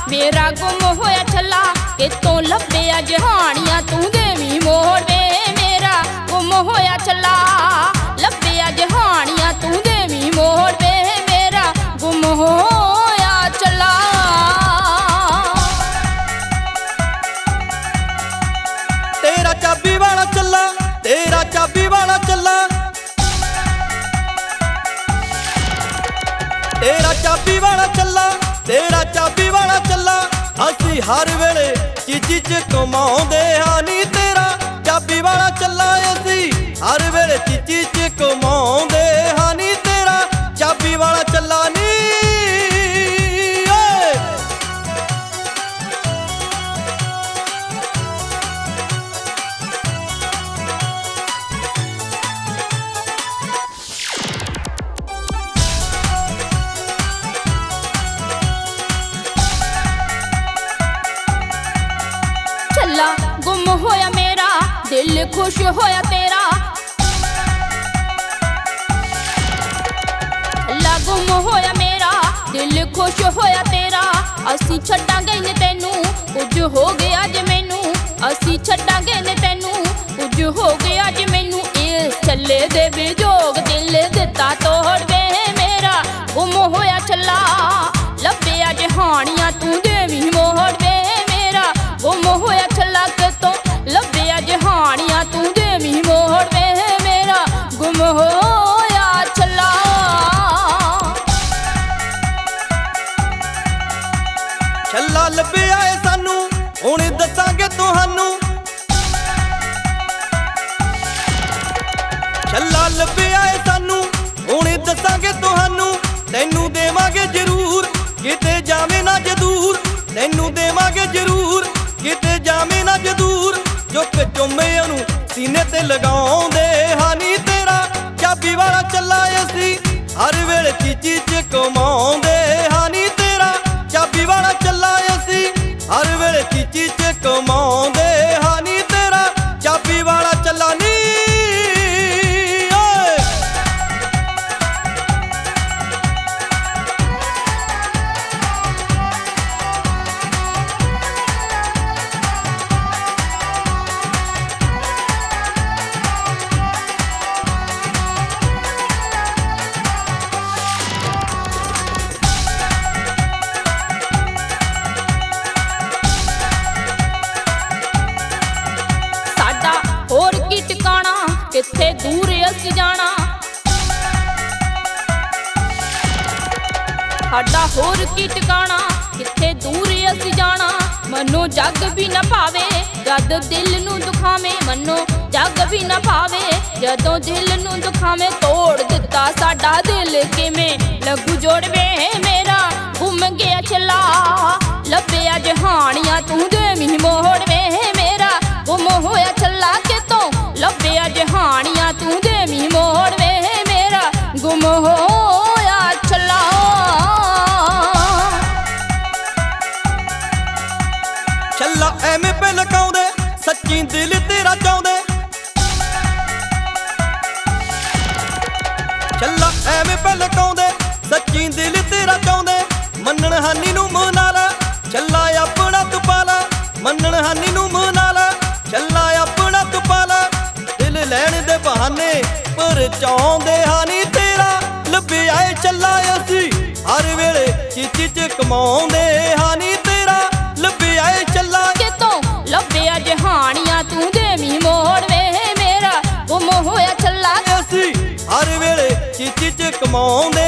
मेरा गुम होया छला कितों लभ्या जहानियां तू देवी मोड़ वे। मेरा गुम होया छला लभ्या जहानियां तू देवी मोड़ वे। मेरा गुम होया छला। तेरा चाबी वाला चला, तेरा चाबी वाला चला, तेरा चाबी वाला चला, तेरा चाबी वाला चला। असी हर वेले चीची च कमाउंदे हां नी। तेरा चाबी वाला चला असी हर वेले चीची च कमाउंदे हां नी। तेरा चाबी वाला चला नी। छला गुम होया मेरा दिल खुश होया तेरा। छला गुम होया मेरा दिल खुश होया तेरा। असी छड्डांगे ने तैनू कुछ हो गया जे मैनू। असी छड्डांगे ने तैनू कुछ हो गया जे मैनू। इस छल्ले दे विजोग दिल दिता तोड़ वे। मेरा गुम होया छला लभ्या जहानियां तू देवी मोड़ वे। मेरा गुम होया छला कितों लभ्या जहानियां तू देवी मोड़ वे। मेरा गुम होया छला। छला लभ्या है सानू हुण दसांगे तुहानू। छला लभ्या है सानू हुण दसांगे तुहानू। तैनू देवांगे जरूर किते जावे ना जदूर। तैनू देवांगे जरूर किते जावे ना जदूर। चुक चुम्मे ओनू सीने ते लगाउंदे हां नी। तेरा चाबी वाला चला असी हर वेले चीची च कमाउंदे हां नी। तेरा चाबी वाला चला असी हर वेले चीची च कमाउंदे हां नी। तेरा चाबी वाला चला नी। होर की टिकाना किथे दूर असी जाना। साडा होर की टिकाना किथे दूर असी जाना। मनो जग भी न पावे जद दिल नू दुखावे। मनो जग भी न पावे जदों दिल नू दुखावे। तोड़ दिता साडा दिल किवें लगू जोड़वे। मेरा गुम गया छला लभ्या जहानियां तू देवी मोड़ वे। मेरा गुम होया छला कितों लभ्या जहानियां तू देवी मोड़ वे। मेरा गुम होया छला। छला एवें पे लकाउंदे सच्ची दिल तेरा चाहुंदे। छला एवें पे लकाउंदे सच्ची दिल तेरा चाहुंदे। मन्नण हानी नू मना ला छला अपना तू पाला। मन्नण हानी नू मना ला छला अपना तू पाला। दिल लैण दे बहाने पर चाहुंदे हां नी। तेरा लभ्या है छला असी हर वेले चीची च कमाउंदे हां नी। तेरा लभ्या है छला कितों लभ्या जहानियां तू देवी मोड़ वे। मेरा गुम होया छला असी हर वेले चीची च कमाउंदे